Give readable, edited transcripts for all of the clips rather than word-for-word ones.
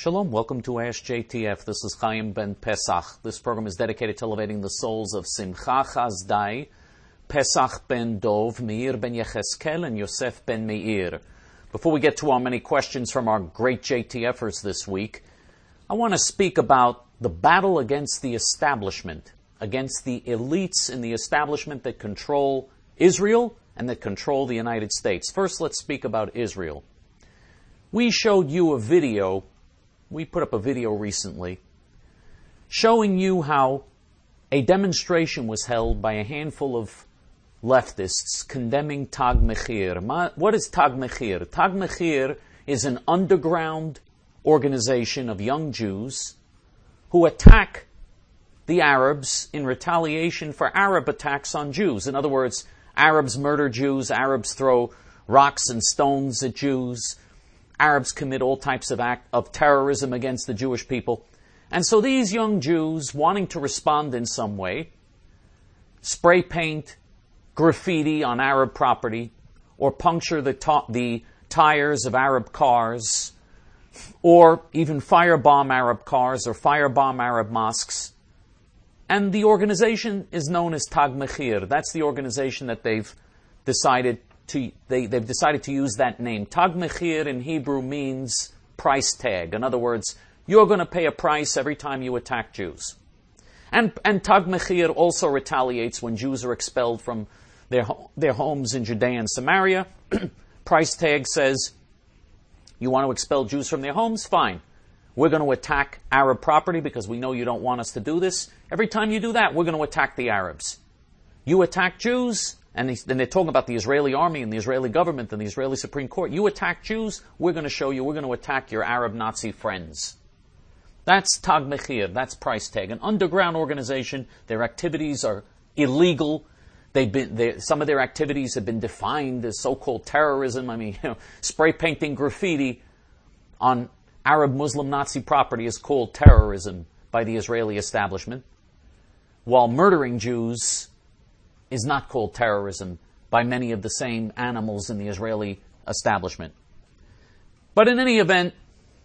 Shalom, welcome to Ask JTF. This is Chaim ben Pesach. This program is dedicated to elevating the souls of Simcha Chazdai, Pesach ben Dov, Meir ben Yecheskel, and Yosef ben Meir. Before we get to our many questions from our great JTFers this week, I want to speak about the battle against the establishment, against the elites in the establishment that control Israel and that control the United States. First, let's speak about Israel. We showed you a video. We put up a video recently showing you how a demonstration was held by a handful of leftists condemning Tag Mechir. What is Tag Mechir? Tag Mechir is an underground organization of young Jews who attack the Arabs in retaliation for Arab attacks on Jews. In other words, Arabs murder Jews, Arabs throw rocks and stones at Jews, Arabs commit all types of terrorism against the Jewish people. And so these young Jews, wanting to respond in some way, spray paint graffiti on Arab property, or puncture the tires of Arab cars, or even firebomb Arab cars or firebomb Arab mosques. And the organization is known as Tag Mechir. That's the organization that they've decided to use that name. Tag Mechir in Hebrew means price tag. In other words, you're going to pay a price every time you attack Jews. And Tag Mechir also retaliates when Jews are expelled from their homes in Judea and Samaria. Price tag says, you want to expel Jews from their homes? Fine. We're going to attack Arab property because we know you don't want us to do this. Every time you do that, we're going to attack the Arabs. You attack Jews, and then they're talking about the Israeli army and the Israeli government and the Israeli Supreme Court. You attack Jews, we're going to show you, we're going to attack your Arab Nazi friends. That's Tag Mechir, that's price tag. An underground organization, their activities are illegal. Some of their activities have been defined as so-called terrorism. Spray painting graffiti on Arab Muslim Nazi property is called terrorism by the Israeli establishment, while murdering Jews is not called terrorism by many of the same animals in the Israeli establishment. But in any event,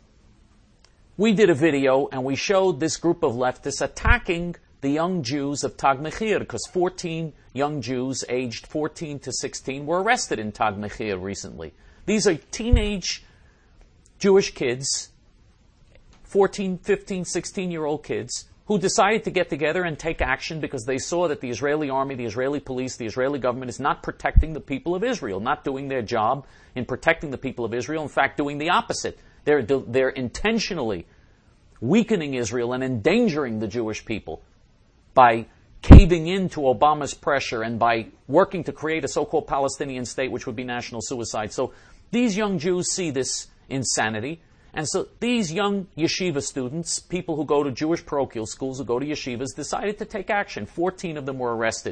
we did a video and we showed this group of leftists attacking the young Jews of Tag Mechir, because 14 young Jews aged 14 to 16 were arrested in Tag Mechir recently. These are teenage Jewish kids, 14, 15, 16-year-old kids, who decided to get together and take action because they saw that the Israeli army, the Israeli police, the Israeli government is not protecting the people of Israel, not doing their job in protecting the people of Israel, in fact doing the opposite. They're intentionally weakening Israel and endangering the Jewish people by caving into Obama's pressure and by working to create a so-called Palestinian state, which would be national suicide. So these young Jews see this insanity. And so these young yeshiva students, people who go to Jewish parochial schools, who go to yeshivas, decided to take action. 14 of them were arrested.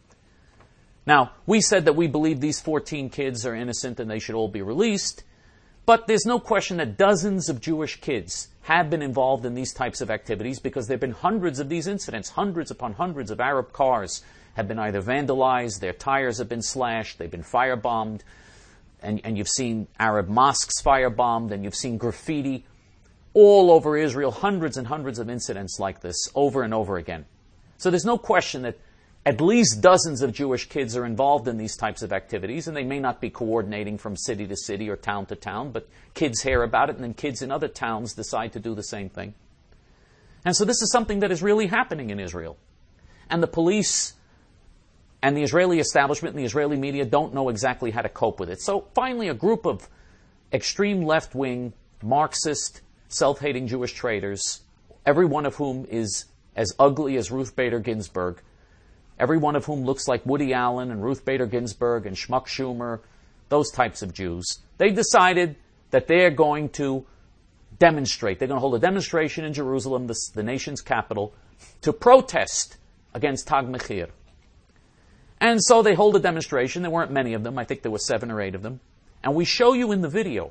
Now, we said that we believe these 14 kids are innocent and they should all be released. But there's no question that dozens of Jewish kids have been involved in these types of activities because there have been hundreds of these incidents. Hundreds upon hundreds of Arab cars have been either vandalized, their tires have been slashed, they've been firebombed. And you've seen Arab mosques firebombed, and you've seen graffiti all over Israel, hundreds and hundreds of incidents like this over and over again. So there's no question that at least dozens of Jewish kids are involved in these types of activities, and they may not be coordinating from city to city or town to town, but kids hear about it, and then kids in other towns decide to do the same thing. And so this is something that is really happening in Israel. And the police and the Israeli establishment and the Israeli media don't know exactly how to cope with it. So finally, a group of extreme left-wing, Marxist, self-hating Jewish traitors, every one of whom is as ugly as Ruth Bader Ginsburg, every one of whom looks like Woody Allen and Ruth Bader Ginsburg and Schmuck Schumer, those types of Jews, they decided that they're going to demonstrate. They're going to hold a demonstration in Jerusalem, the nation's capital, to protest against Tag Mechir. And so they hold a demonstration. There weren't many of them. I think there were 7 or 8 of them. And we show you in the video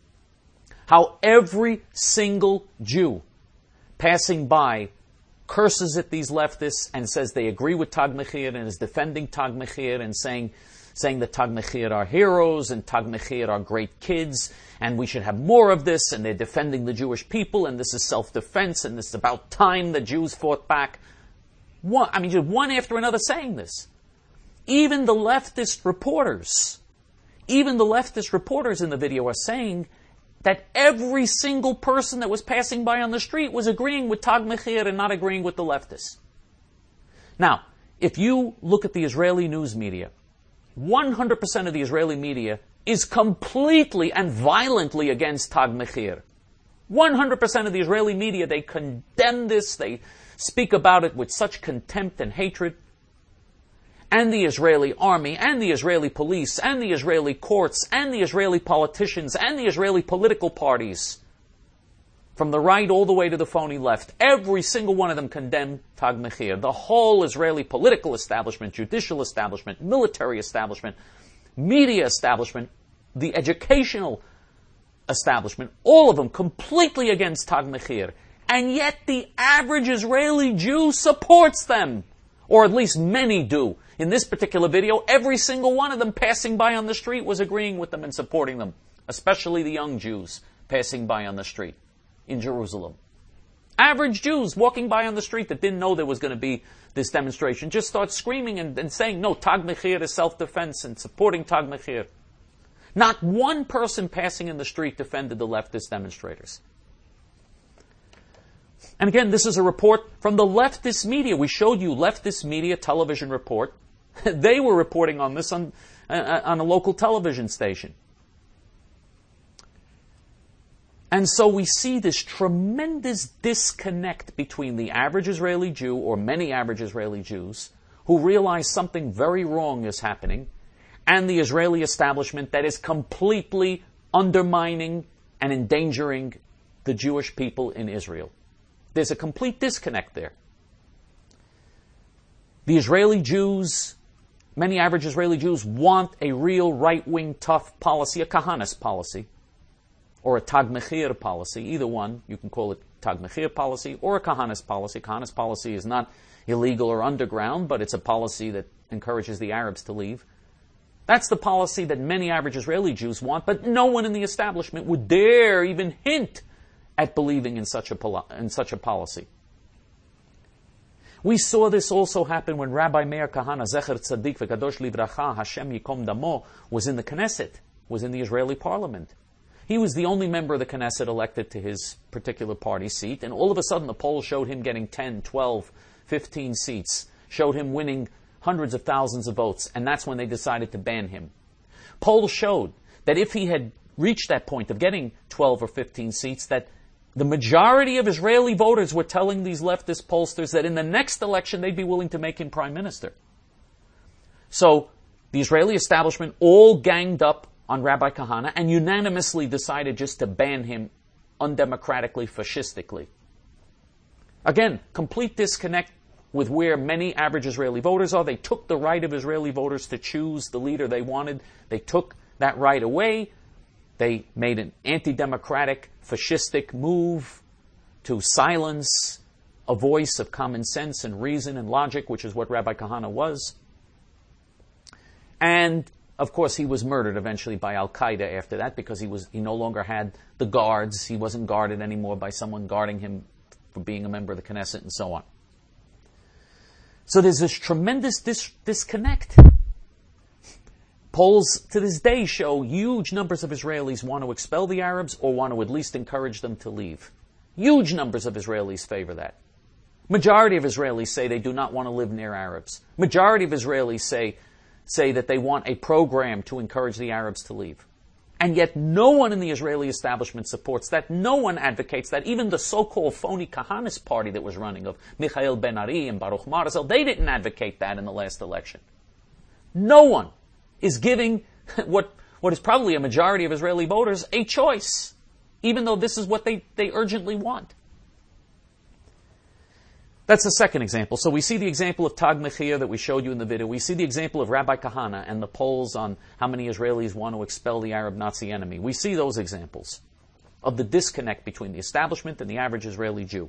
how every single Jew passing by curses at these leftists and says they agree with Tag Mechir and is defending Tag Mechir and saying saying that Tag Mechir are heroes and Tag Mechir are great kids and we should have more of this, and they're defending the Jewish people and this is self-defense and this is about time the Jews fought back. Just one after another saying this. Even the leftist reporters in the video are saying that every single person that was passing by on the street was agreeing with Tag Mechir and not agreeing with the leftists. Now, if you look at the Israeli news media, 100% of the Israeli media is completely and violently against Tag Mechir. 100% of the Israeli media, they condemn this, they speak about it with such contempt and hatred. And the Israeli army, and the Israeli police, and the Israeli courts, and the Israeli politicians, and the Israeli political parties, from the right all the way to the phony left, every single one of them condemn Tag Mechir. The whole Israeli political establishment, judicial establishment, military establishment, media establishment, the educational establishment, all of them completely against Tag Mechir. And yet the average Israeli Jew supports them. Or at least many do. In this particular video, every single one of them passing by on the street was agreeing with them and supporting them. Especially the young Jews passing by on the street in Jerusalem. Average Jews walking by on the street that didn't know there was going to be this demonstration just start screaming and saying, no, Tag Mechir is self-defense and supporting Tag Mechir. Not one person passing in the street defended the leftist demonstrators. And again, this is a report from the leftist media. We showed you leftist media television report. They were reporting on this on a local television station. And so we see this tremendous disconnect between the average Israeli Jew, or many average Israeli Jews, who realize something very wrong is happening, and the Israeli establishment that is completely undermining and endangering the Jewish people in Israel. There's a complete disconnect there. The Israeli Jews, many average Israeli Jews, want a real right-wing tough policy, a Kahanas policy, or a Tag Mechir policy, either one. You can call it Tag Mechir policy or a Kahanas policy. Kahanas policy is not illegal or underground, but it's a policy that encourages the Arabs to leave. That's the policy that many average Israeli Jews want, but no one in the establishment would dare even hint at believing in such a policy. We saw this also happen when Rabbi Meir Kahana, Zecher Tzaddik V'Kadosh Livracha, Hashem Yikom Damo, was in the Knesset, was in the Israeli parliament. He was the only member of the Knesset elected to his particular party seat, and all of a sudden the polls showed him getting 10, 12, 15 seats, showed him winning hundreds of thousands of votes, and that's when they decided to ban him. Polls showed that if he had reached that point of getting 12 or 15 seats, that the majority of Israeli voters were telling these leftist pollsters that in the next election they'd be willing to make him prime minister. So the Israeli establishment all ganged up on Rabbi Kahana and unanimously decided just to ban him undemocratically, fascistically. Again, complete disconnect with where many average Israeli voters are. They took the right of Israeli voters to choose the leader they wanted. They took that right away. They made an anti-democratic, fascistic move to silence a voice of common sense and reason and logic, which is what Rabbi Kahana was. And, of course, he was murdered eventually by Al-Qaeda after that because he no longer had the guards. He wasn't guarded anymore by someone guarding him for being a member of the Knesset and so on. So there's this tremendous disconnect. Polls to this day show huge numbers of Israelis want to expel the Arabs or want to at least encourage them to leave. Huge numbers of Israelis favor that. Majority of Israelis say they do not want to live near Arabs. Majority of Israelis say that they want a program to encourage the Arabs to leave. And yet no one in the Israeli establishment supports that. No one advocates that. Even the so-called phony Kahanis party that was running of Michael Ben-Ari and Baruch Marzel, they didn't advocate that in the last election. No one is giving what is probably a majority of Israeli voters a choice, even though this is what they urgently want. That's the second example. So we see the example of Tag Mechir that we showed you in the video. We see the example of Rabbi Kahana and the polls on how many Israelis want to expel the Arab Nazi enemy. We see those examples of the disconnect between the establishment and the average Israeli Jew.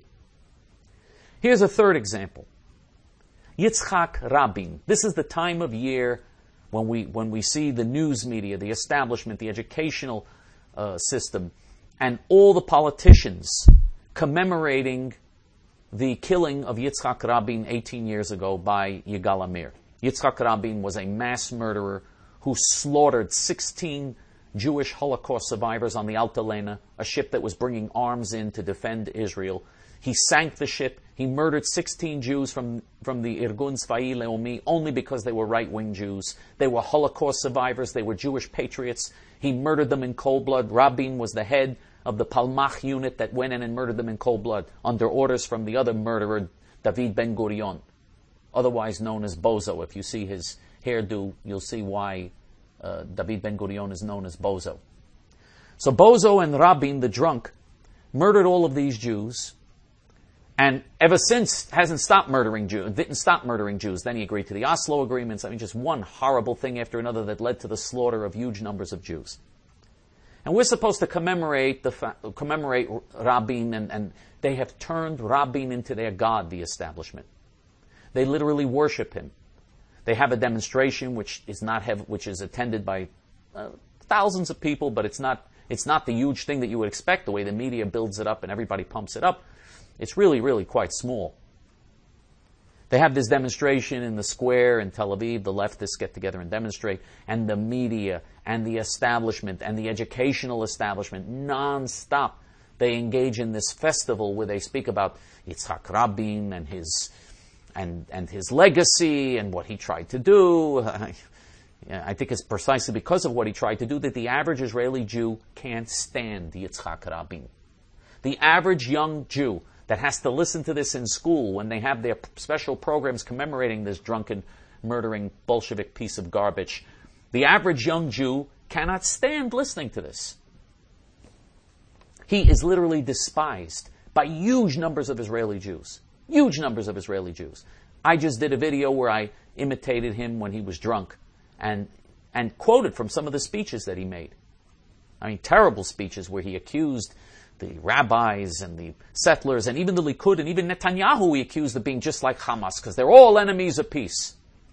Here's a third example. Yitzhak Rabin. This is the time of year when we see the news media, the establishment, the educational system, and all the politicians commemorating the killing of Yitzhak Rabin 18 years ago by Yigal Amir. Yitzhak Rabin was a mass murderer who slaughtered 16 Jewish Holocaust survivors on the Altalena, a ship that was bringing arms in to defend Israel. He sank the ship. He murdered 16 Jews from the Irgun Tzvai Leumi only because they were right-wing Jews. They were Holocaust survivors. They were Jewish patriots. He murdered them in cold blood. Rabin was the head of the Palmach unit that went in and murdered them in cold blood under orders from the other murderer, David Ben-Gurion, otherwise known as Bozo. If you see his hairdo, you'll see why David Ben-Gurion is known as Bozo. So Bozo and Rabin, the drunk, murdered all of these Jews, and ever since hasn't stopped murdering Jews, didn't stop murdering Jews. Then he agreed to the Oslo agreements. I mean, just one horrible thing after another that led to the slaughter of huge numbers of Jews. And we're supposed to commemorate Rabin, and they have turned Rabin into their god, the establishment. They literally worship him. They have a demonstration which is attended by thousands of people, but it's not the huge thing that you would expect. The way the media builds it up and everybody pumps it up, it's really, really quite small. They have this demonstration in the square in Tel Aviv. The leftists get together and demonstrate, and the media and the establishment and the educational establishment non-stop. They engage in this festival where they speak about Yitzhak Rabin and his legacy and what he tried to do. I think it's precisely because of what he tried to do that the average Israeli Jew can't stand Yitzhak Rabin. The average young Jew that has to listen to this in school when they have their special programs commemorating this drunken, murdering Bolshevik piece of garbage, the average young Jew cannot stand listening to this. He is literally despised by huge numbers of Israeli Jews. Huge numbers of Israeli Jews. I just did a video where I imitated him when he was drunk and quoted from some of the speeches that he made. I mean, terrible speeches where he accused the rabbis and the settlers and even the Likud and even Netanyahu he accused of being just like Hamas because they're all enemies of peace.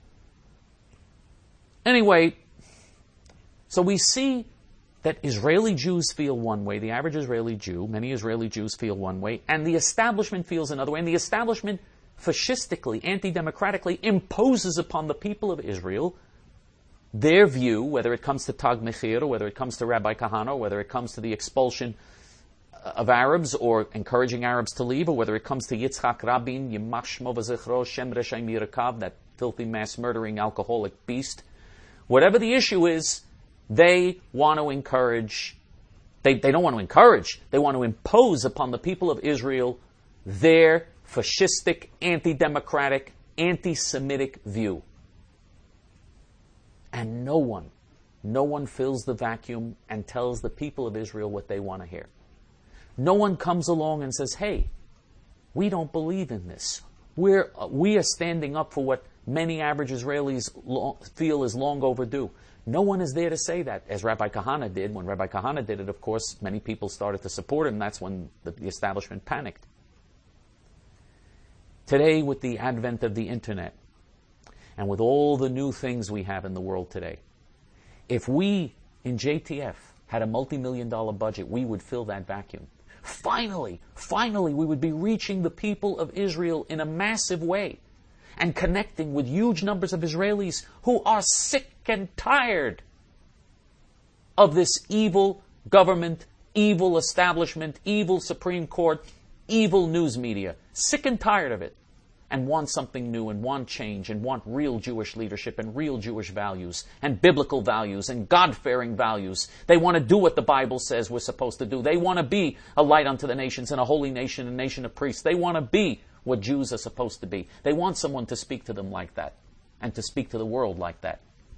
Anyway, so we see that Israeli Jews feel one way, the average Israeli Jew, many Israeli Jews feel one way, and the establishment feels another way, and the establishment fascistically, anti-democratically imposes upon the people of Israel their view, whether it comes to Tag Mechir, or whether it comes to Rabbi Kahana, or whether it comes to the expulsion of Arabs or encouraging Arabs to leave, or whether it comes to Yitzhak Rabin, Yimach Shmo v'Zichro, Shem Reshay Mirakav, that filthy mass murdering alcoholic beast. Whatever the issue is, they want to encourage, they don't want to encourage, they want to impose upon the people of Israel their fascistic, anti-democratic, anti-Semitic view. And no one fills the vacuum and tells the people of Israel what they want to hear. No one comes along and says, hey, we don't believe in this. We are standing up for what many average Israelis feel is long overdue. No one is there to say that, as Rabbi Kahana did. When Rabbi Kahana did it, of course, many people started to support him. That's when the establishment panicked. Today, with the advent of the internet, and with all the new things we have in the world today, if we in JTF had a multi-million-dollar budget, we would fill that vacuum. Finally, we would be reaching the people of Israel in a massive way and connecting with huge numbers of Israelis who are sick and tired of this evil government, evil establishment, evil Supreme Court, evil news media. Sick and tired of it. And want something new and want change and want real Jewish leadership and real Jewish values and biblical values and God-fearing values. They want to do what the Bible says we're supposed to do. They want to be a light unto the nations and a holy nation, a nation of priests. They want to be what Jews are supposed to be. They want someone to speak to them like that and to speak to the world like that.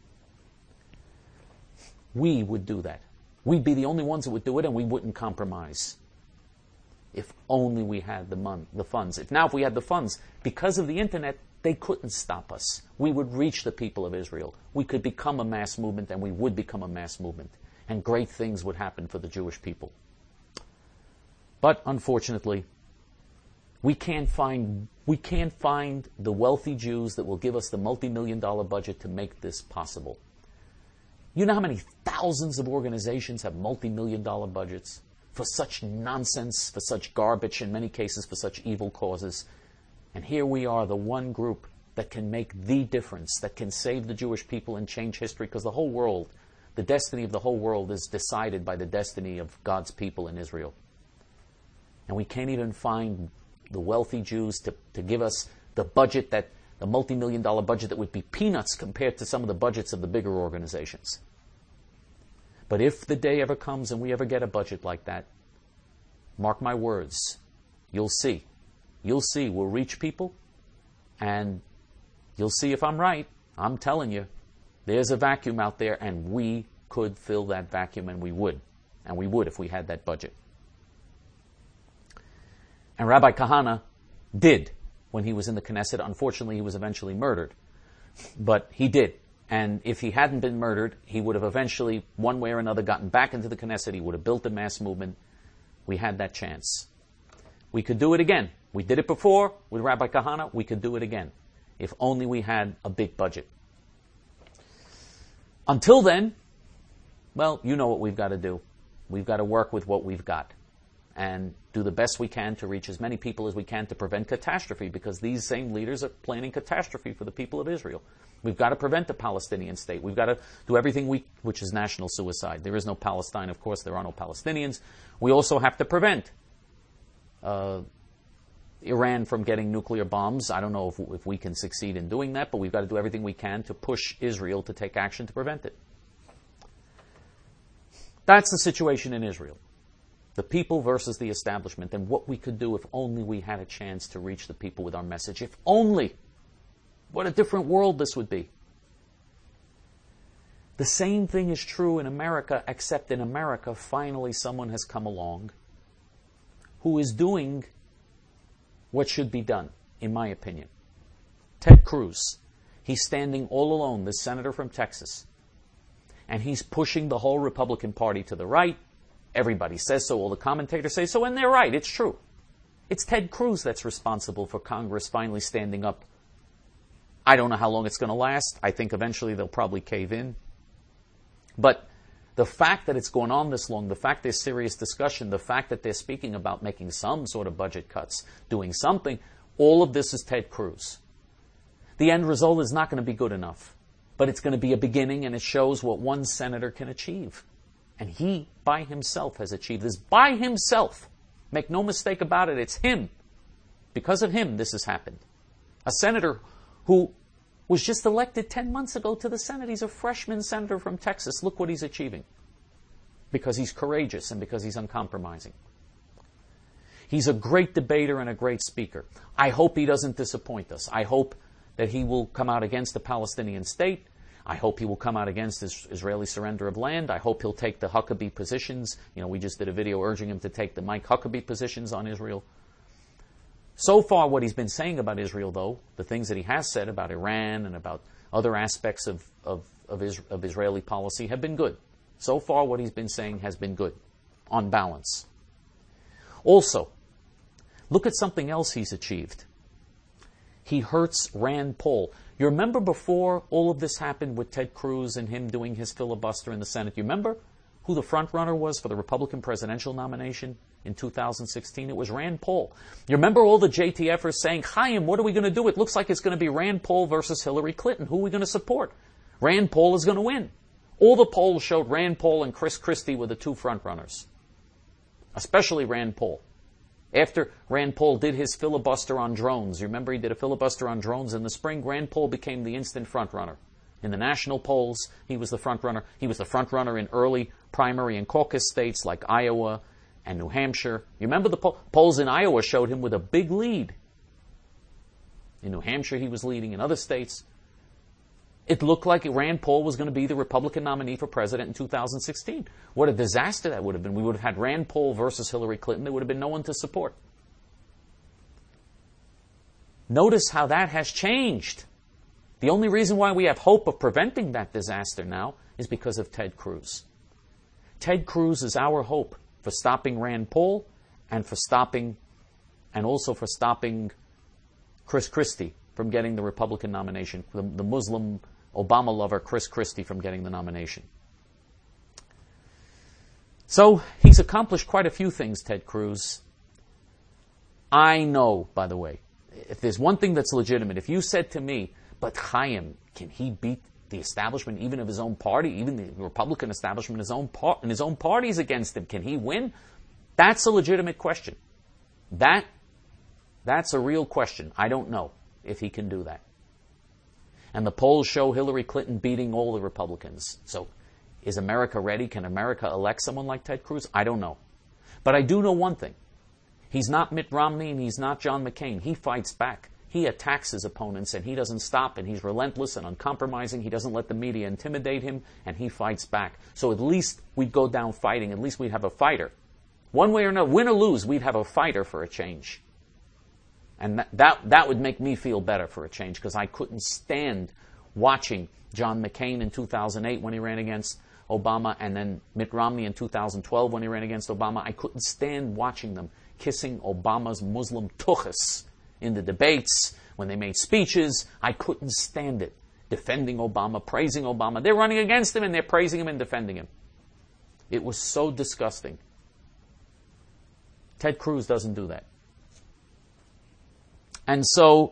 We would do that. We'd be the only ones that would do it, and we wouldn't compromise. If only we had the funds. If we had the funds, because of the internet, they couldn't stop us. We would reach the people of Israel. We could become a mass movement, and we would become a mass movement. And great things would happen for the Jewish people. But unfortunately, we can't find the wealthy Jews that will give us the multi-million-dollar budget to make this possible. You know how many thousands of organizations have multi-million-dollar budgets for such nonsense, for such garbage, in many cases for such evil causes. And here we are, the one group that can make the difference, that can save the Jewish people and change history, because the whole world, the destiny of the whole world is decided by the destiny of God's people in Israel. And we can't even find the wealthy Jews to give us the budget, that the multi-million-dollar budget that would be peanuts compared to some of the budgets of the bigger organizations. But if the day ever comes and we ever get a budget like that, mark my words, you'll see. You'll see. We'll reach people, and you'll see if I'm right. I'm telling you, there's a vacuum out there, and we could fill that vacuum, and we would. And we would if we had that budget. And Rabbi Kahana did when he was in the Knesset. Unfortunately, he was eventually murdered. But he did. And if he hadn't been murdered, he would have eventually, one way or another, gotten back into the Knesset. He would have built a mass movement. We had that chance. We could do it again. We did it before with Rabbi Kahana. We could do it again, if only we had a big budget. Until then, well, you know what we've got to do. We've got to work with what we've got and do the best we can to reach as many people as we can to prevent catastrophe, because these same leaders are planning catastrophe for the people of Israel. We've got to prevent the Palestinian state. We've got to do everything which is national suicide. There is no Palestine, of course. There are no Palestinians. We also have to prevent Iran from getting nuclear bombs. I don't know if we can succeed in doing that, but we've got to do everything we can to push Israel to take action to prevent it. That's the situation in Israel. The people versus the establishment, and what we could do if only we had a chance to reach the people with our message. If only. What a different world this would be. The same thing is true in America, except in America, finally someone has come along who is doing what should be done, in my opinion. Ted Cruz. He's standing all alone, this senator from Texas. And he's pushing the whole Republican Party to the right. Everybody says so. All the commentators say so, and they're right. It's true. It's Ted Cruz that's responsible for Congress finally standing up. I don't know how long it's going to last. I think eventually they'll probably cave in. But the fact that it's going on this long, the fact there's serious discussion, the fact that they're speaking about making some sort of budget cuts, doing something, all of this is Ted Cruz. The end result is not going to be good enough. But it's going to be a beginning, and it shows what one senator can achieve. And he, by himself, has achieved this. By himself. Make no mistake about it, it's him. Because of him, this has happened. A senator who was just elected 10 months ago to the Senate. He's a freshman senator from Texas. Look what he's achieving. Because he's courageous and because he's uncompromising. He's a great debater and a great speaker. I hope he doesn't disappoint us. I hope that he will come out against the Palestinian state. I hope he will come out against Israeli surrender of land. I hope he'll take the Huckabee positions. We just did a video urging him to take the Mike Huckabee positions on Israel. So far, what he's been saying about Israel, though, the things that he has said about Iran and about other aspects of Israeli policy have been good. So far, what he's been saying has been good, on balance. Also, look at something else he's achieved. He hurts Rand Paul. You remember before all of this happened with Ted Cruz and him doing his filibuster in the Senate? You remember who the front runner was for the Republican presidential nomination in 2016? It was Rand Paul. You remember all the JTFers saying, Chaim, what are we going to do? It looks like it's going to be Rand Paul versus Hillary Clinton. Who are we going to support? Rand Paul is going to win. All the polls showed Rand Paul and Chris Christie were the two front runners. Especially Rand Paul. After Rand Paul did his filibuster on drones, you remember he did a filibuster on drones in the spring, Rand Paul became the instant front runner. In the national polls, he was the front runner. He was the front runner in early primary and caucus states like Iowa and New Hampshire. You remember the polls in Iowa showed him with a big lead. In New Hampshire, he was leading. In other states, it looked like Rand Paul was going to be the Republican nominee for president in 2016. What a disaster that would have been. We would have had Rand Paul versus Hillary Clinton. There would have been no one to support. Notice how that has changed. The only reason why we have hope of preventing that disaster now is because of Ted Cruz. Ted Cruz is our hope for stopping Rand Paul and also for stopping Chris Christie from getting the Republican nomination, the Muslim Obama lover Chris Christie from getting the nomination. So he's accomplished quite a few things, Ted Cruz. I know, by the way, if there's one thing that's legitimate, if you said to me, but Chaim, can he beat the establishment even of his own party, even the Republican establishment, in his own party's against him, can he win? That's a legitimate question. That's a real question. I don't know if he can do that. And the polls show Hillary Clinton beating all the Republicans. So is America ready? Can America elect someone like Ted Cruz? I don't know. But I do know one thing. He's not Mitt Romney and he's not John McCain. He fights back. He attacks his opponents and he doesn't stop, and he's relentless and uncompromising. He doesn't let the media intimidate him, and he fights back. So at least we'd go down fighting. At least we'd have a fighter. One way or another, win or lose, we'd have a fighter for a change. And that would make me feel better for a change, because I couldn't stand watching John McCain in 2008 when he ran against Obama, and then Mitt Romney in 2012 when he ran against Obama. I couldn't stand watching them kissing Obama's Muslim tuchus in the debates, when they made speeches. I couldn't stand it. Defending Obama, praising Obama. They're running against him and they're praising him and defending him. It was so disgusting. Ted Cruz doesn't do that. And so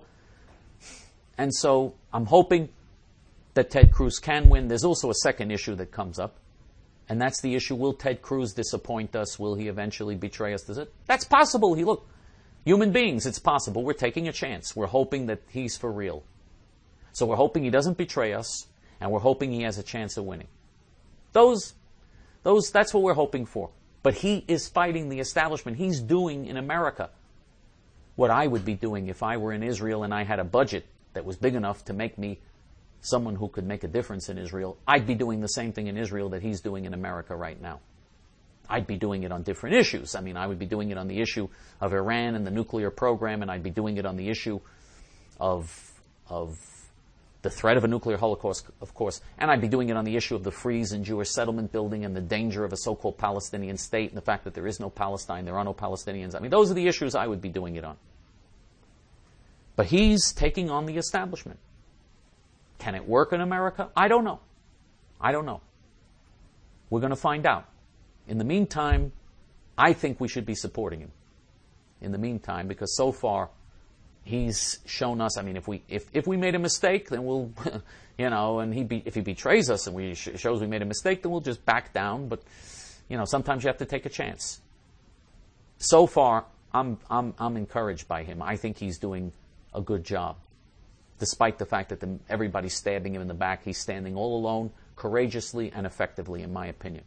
I'm hoping that Ted Cruz can win. There's also a second issue that comes up, and that's the issue, will Ted Cruz disappoint us? Will he eventually betray us? That's possible. Look, human beings, it's possible. We're taking a chance. We're hoping that he's for real. So we're hoping he doesn't betray us, and we're hoping he has a chance of winning. That's what we're hoping for. But he is fighting the establishment. He's doing in America what I would be doing if I were in Israel and I had a budget that was big enough to make me someone who could make a difference in Israel. I'd be doing the same thing in Israel that he's doing in America right now. I'd be doing it on different issues. I mean, I would be doing it on the issue of Iran and the nuclear program, and I'd be doing it on the issue of the threat of a nuclear holocaust, of course, and I'd be doing it on the issue of the freeze in Jewish settlement building and the danger of a so-called Palestinian state and the fact that there is no Palestine, there are no Palestinians. I mean, those are the issues I would be doing it on. But he's taking on the establishment. Can it work in America? I don't know. We're going to find out. In the meantime, I think we should be supporting him. In the meantime, because so far, he's shown us. I mean, if we made a mistake, then we'll, and if he betrays us and shows we made a mistake, then we'll just back down. But, sometimes you have to take a chance. So far, I'm encouraged by him. I think he's doing a good job, despite the fact that everybody's stabbing him in the back. He's standing all alone, courageously and effectively, in my opinion.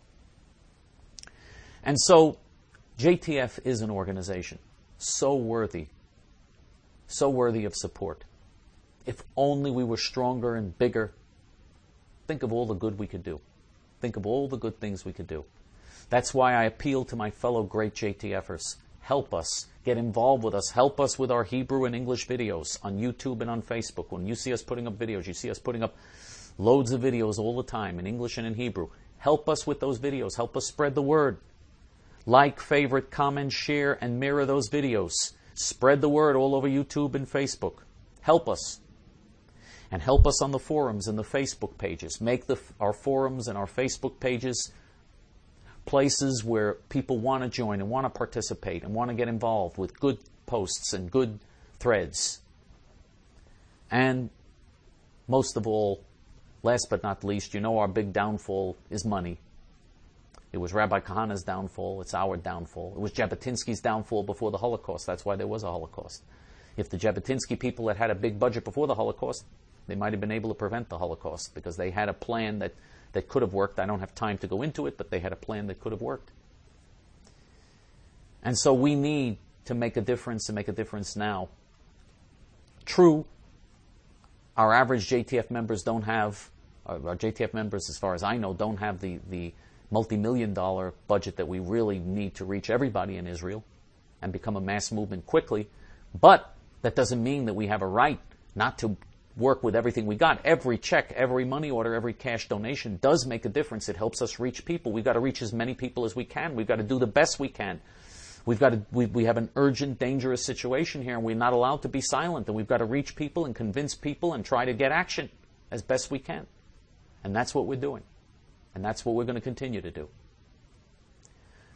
And so, JTF is an organization so worthy of support. If only we were stronger and bigger. Think of all the good we could do. Think of all the good things we could do. That's why I appeal to my fellow great JTFers. Help us. Get involved with us. Help us with our Hebrew and English videos on YouTube and on Facebook. When you see us putting up videos, you see us putting up loads of videos all the time in English and in Hebrew. Help us with those videos. Help us spread the word. Like, favorite, comment, share, and mirror those videos. Spread the word all over YouTube and Facebook. Help us. And help us on the forums and the Facebook pages. Make our forums and our Facebook pages places where people want to join and want to participate and want to get involved with good posts and good threads. And most of all, last but not least, our big downfall is money. It was Rabbi Kahana's downfall. It's our downfall. It was Jabotinsky's downfall before the Holocaust. That's why there was a Holocaust. If the Jabotinsky people had a big budget before the Holocaust, they might have been able to prevent the Holocaust because they had a plan that could have worked. I don't have time to go into it, but they had a plan that could have worked. And so we need to make a difference and make a difference now. True, our average JTF members don't have, our JTF members, as far as I know, don't have the multi-million-dollar budget that we really need to reach everybody in Israel and become a mass movement quickly. But that doesn't mean that we have a right not to work with everything we got. Every check, every money order, every cash donation does make a difference. It helps us reach people. We've got to reach as many people as we can. We've got to do the best we can. We have an urgent, dangerous situation here, and we're not allowed to be silent. And we've got to reach people and convince people and try to get action as best we can. And that's what we're doing. And that's what we're going to continue to do.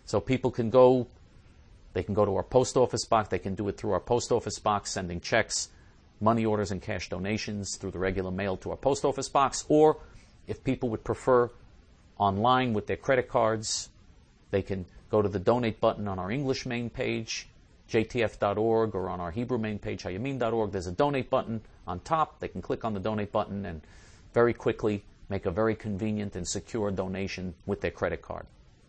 So people can go, they can go to our post office box, they can do it through our post office box, sending checks, money orders, and cash donations through the regular mail to our post office box. Or if people would prefer online with their credit cards, they can go to the donate button on our English main page, jtf.org, or on our Hebrew main page, hayamin.org. There's a donate button on top. They can click on the donate button and very quickly make a very convenient and secure donation with their credit card.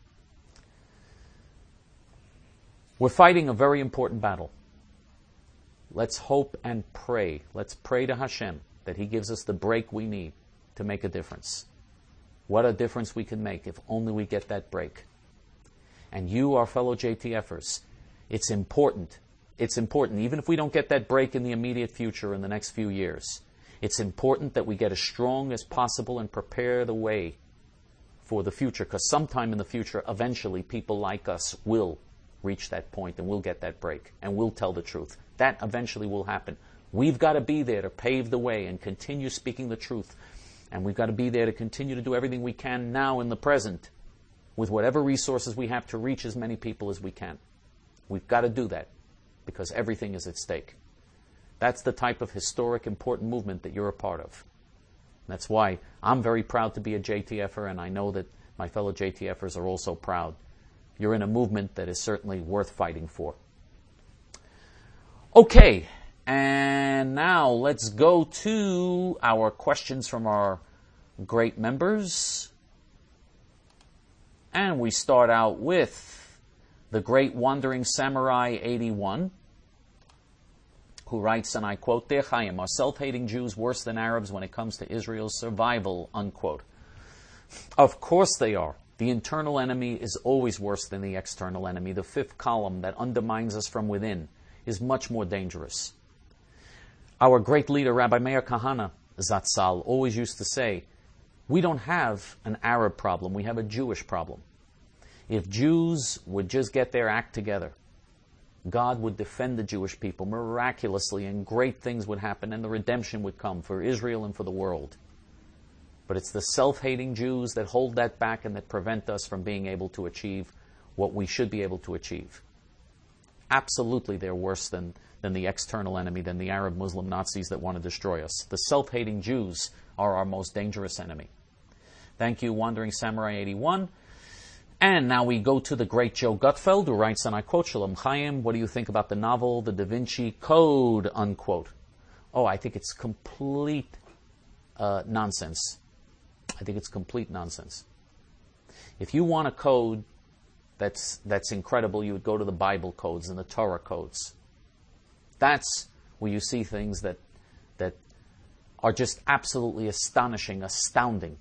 We're fighting a very important battle. Let's hope and pray. Let's pray to Hashem that He gives us the break we need to make a difference. What a difference we can make if only we get that break. And you, our fellow JTFers, it's important. It's important, even if we don't get that break in the immediate future in the next few years. It's important that we get as strong as possible and prepare the way for the future, because sometime in the future, eventually, people like us will reach that point and we'll get that break and we'll tell the truth. That eventually will happen. We've got to be there to pave the way and continue speaking the truth. And we've got to be there to continue to do everything we can now in the present with whatever resources we have to reach as many people as we can. We've got to do that because everything is at stake. That's the type of historic, important movement that you're a part of. That's why I'm very proud to be a JTFer, and I know that my fellow JTFers are also proud. You're in a movement that is certainly worth fighting for. Okay, and now let's go to our questions from our great members. And we start out with the great Wandering Samurai 81, who writes, and I quote, "Dear Chaim, are self-hating Jews worse than Arabs when it comes to Israel's survival?" Unquote. Of course they are. The internal enemy is always worse than the external enemy. The fifth column that undermines us from within is much more dangerous. Our great leader, Rabbi Meir Kahana Zatzal, always used to say, we don't have an Arab problem, we have a Jewish problem. If Jews would just get their act together, God would defend the Jewish people miraculously, and great things would happen, and the redemption would come for Israel and for the world. But it's the self-hating Jews that hold that back and that prevent us from being able to achieve what we should be able to achieve. Absolutely, they're worse than the external enemy, than the Arab Muslim Nazis that want to destroy us. The self-hating Jews are our most dangerous enemy. Thank you, Wandering Samurai 81. And now we go to the great Joe Gutfeld, who writes, and I quote, "Shalom Chaim, what do you think about the novel, The Da Vinci Code?" Unquote. Oh, I think it's complete nonsense. I think it's complete nonsense. If you want a code that's incredible, you would go to the Bible codes and the Torah codes. That's where you see things that are just absolutely astonishing, astounding.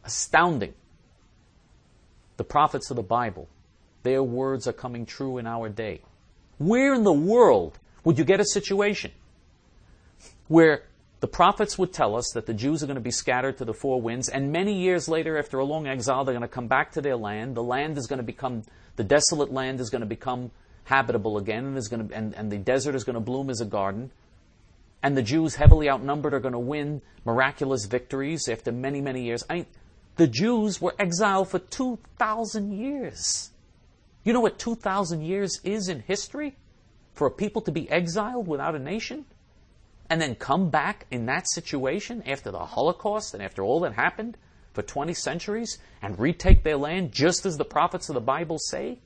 The prophets of the Bible, their words are coming true in our day. Where in the world would you get a situation where the prophets would tell us that the Jews are going to be scattered to the four winds, and many years later, after a long exile, they're going to come back to their land. The land is going to become, the desolate land is going to become habitable again, and the desert is going to bloom as a garden. And the Jews, heavily outnumbered, are going to win miraculous victories after many, many years. The Jews were exiled for 2,000 years. You know what 2,000 years is in history? For a people to be exiled without a nation? And then come back in that situation after the Holocaust and after all that happened for 20 centuries and retake their land just as the prophets of the Bible say?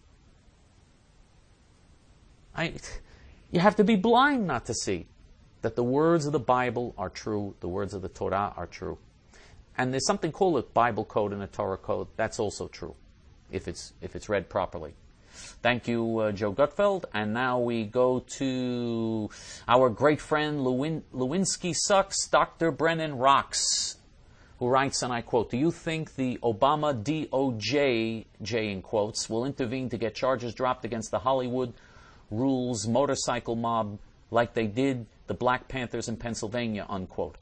You have to be blind not to see that the words of the Bible are true, the words of the Torah are true. And there's something called a Bible code and a Torah code. That's also true, if it's read properly. Thank you, Joe Gutfeld. And now we go to our great friend Lewinsky Sucks, Dr. Brennan Rocks, who writes, and I quote, "Do you think the Obama DOJ, J in quotes, will intervene to get charges dropped against the Hollywood Rules motorcycle mob like they did the Black Panthers in Pennsylvania?" Unquote.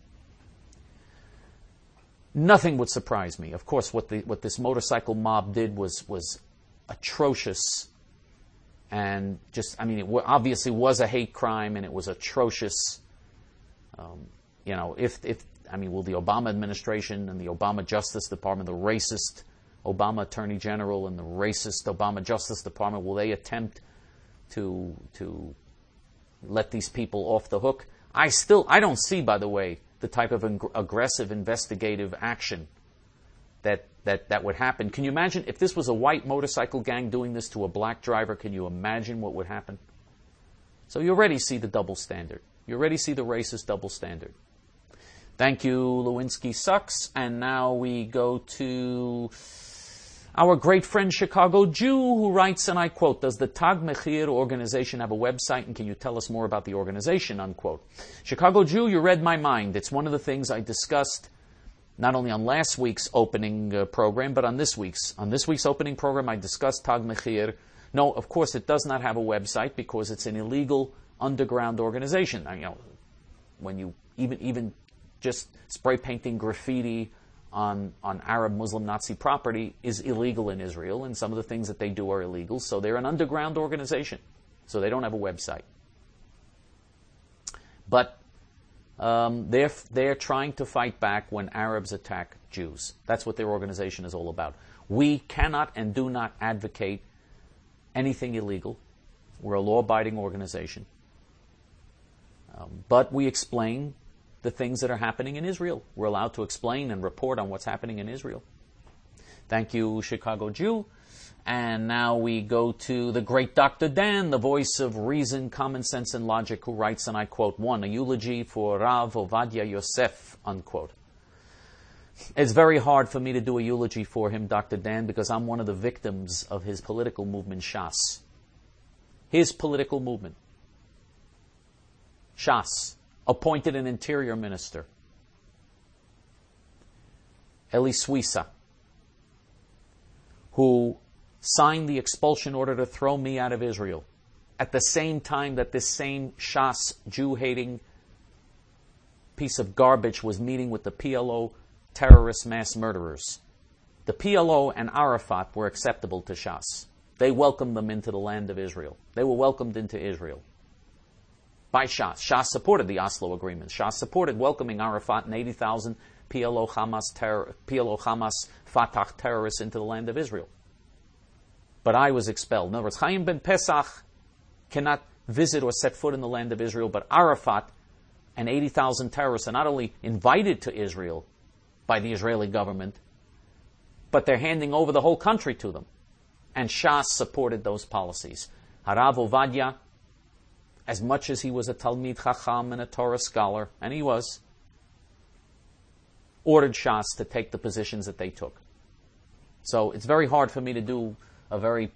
Nothing would surprise me. Of course, what this motorcycle mob did was atrocious, and it obviously was a hate crime, and it was atrocious. Will the Obama administration and the Obama Justice Department, the racist Obama Attorney General and the racist Obama Justice Department, will they attempt to let these people off the hook? I don't see, by the way, the type of aggressive investigative action that would happen. Can you imagine if this was a white motorcycle gang doing this to a black driver? Can you imagine what would happen? So you already see the double standard. You already see the racist double standard. Thank you, Lewinsky Sucks. And now we go to our great friend Chicago Jew, who writes, and I quote, "Does the Tag Mechir organization have a website, and can you tell us more about the organization?" Unquote. Chicago Jew, you read my mind. It's one of the things I discussed not only on last week's opening program, but on this week's. On this week's opening program, I discussed Tag Mechir. No, of course, it does not have a website because it's an illegal underground organization. When you even just spray painting graffiti on Arab Muslim Nazi property is illegal in Israel, and some of the things that they do are illegal. So they're an underground organization. So they don't have a website. But they're trying to fight back when Arabs attack Jews. That's what their organization is all about. We cannot and do not advocate anything illegal. We're a law-abiding organization. But we explain the things that are happening in Israel. We're allowed to explain and report on what's happening in Israel. Thank you, Chicago Jew. And now we go to the great Dr. Dan, the voice of reason, common sense, and logic, who writes, and I quote, 1, a eulogy for Rav Ovadia Yosef, unquote. It's very hard for me to do a eulogy for him, Dr. Dan, because I'm one of the victims of his political movement, Shas. His political movement. Shas appointed an interior minister, Eli Suisa, who signed the expulsion order to throw me out of Israel at the same time that this same Shas, Jew-hating piece of garbage, was meeting with the PLO terrorist mass murderers. The PLO and Arafat were acceptable to Shas. They welcomed them into the land of Israel. They were welcomed into Israel by Shas. Shas supported the Oslo Agreement. Shas supported welcoming Arafat and 80,000 PLO Hamas Fatah terrorists into the land of Israel. But I was expelled. In other words, Chaim ben Pesach cannot visit or set foot in the land of Israel, but Arafat and 80,000 terrorists are not only invited to Israel by the Israeli government, but they're handing over the whole country to them. And Shas supported those policies. Harav Ovadia, as much as he was a Talmid Chacham and a Torah scholar, and he was, ordered Shas to take the positions that they took. So it's very hard for me to do a very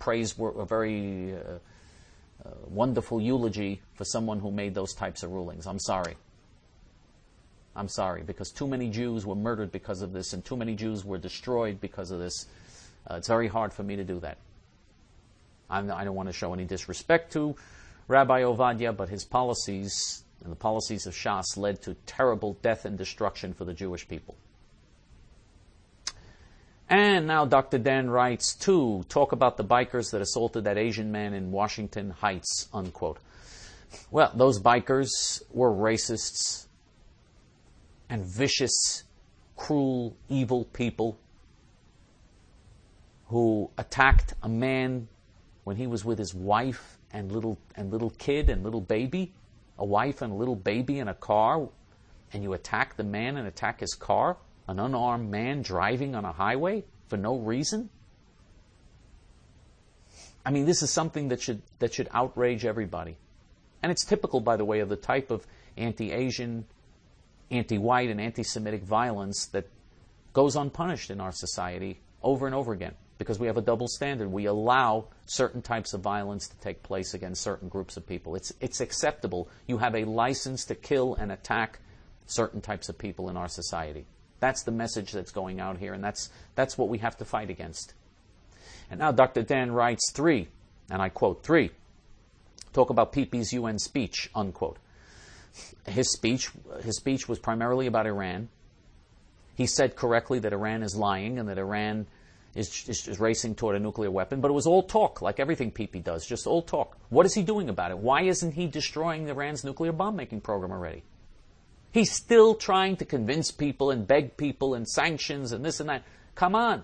wonderful eulogy for someone who made those types of rulings. I'm sorry. I'm sorry, because too many Jews were murdered because of this, and too many Jews were destroyed because of this. It's very hard for me to do that. I don't want to show any disrespect to Rabbi Ovadia, but his policies and the policies of Shas led to terrible death and destruction for the Jewish people. And now Dr. Dan writes, 2, talk about the bikers that assaulted that Asian man in Washington Heights, unquote. Well, those bikers were racists and vicious, cruel, evil people who attacked a man when he was with his wife and little kid and little baby, a wife and a little baby in a car, and you attack the man and attack his car, an unarmed man driving on a highway for no reason. I mean, this is something that should outrage everybody. And it's typical, by the way, of the type of anti-Asian, anti-white, and anti-Semitic violence that goes unpunished in our society over and over again, because we have a double standard. We allow certain types of violence to take place against certain groups of people. It's acceptable. You have a license to kill and attack certain types of people in our society. That's the message that's going out here, and that's what we have to fight against. And now Dr. Dan writes 3, and I quote 3, talk about Pipi's UN speech, unquote. His speech was primarily about Iran. He said correctly that Iran is lying and that Iran is racing toward a nuclear weapon, but it was all talk, like everything Pipi does, just all talk. What is he doing about it? Why isn't he destroying Iran's nuclear bomb-making program already? He's still trying to convince people and beg people and sanctions and this and that. Come on.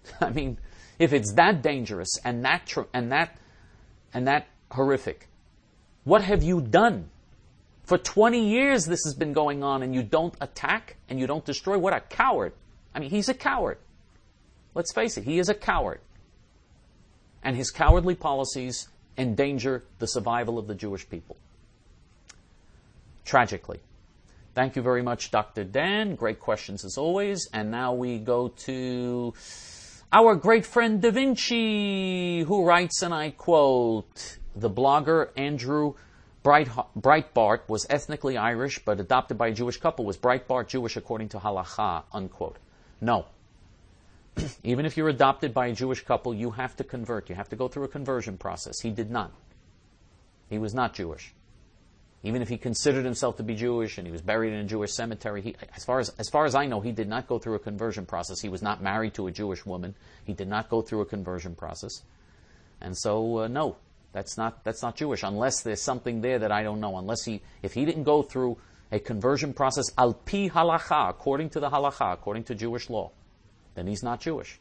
I mean, if it's that dangerous and that horrific, what have you done? For 20 years this has been going on and you don't attack and you don't destroy? What a coward. I mean, he's a coward. Let's face it, he is a coward. And his cowardly policies endanger the survival of the Jewish people. Tragically. Thank you very much, Dr. Dan. Great questions as always. And now we go to our great friend Da Vinci, who writes, and I quote, the blogger Andrew Breitbart was ethnically Irish but adopted by a Jewish couple. Was Breitbart Jewish according to halacha? Unquote. No. Even if you're adopted by a Jewish couple, you have to convert. You have to go through a conversion process. He did not. He was not Jewish. Even if he considered himself to be Jewish and he was buried in a Jewish cemetery, as far as I know, he did not go through a conversion process. He was not married to a Jewish woman. He did not go through a conversion process. And so, no, that's not Jewish, unless there's something there that I don't know. If he didn't go through a conversion process al pi halacha, according to the halacha, according to Jewish law, then he's not Jewish.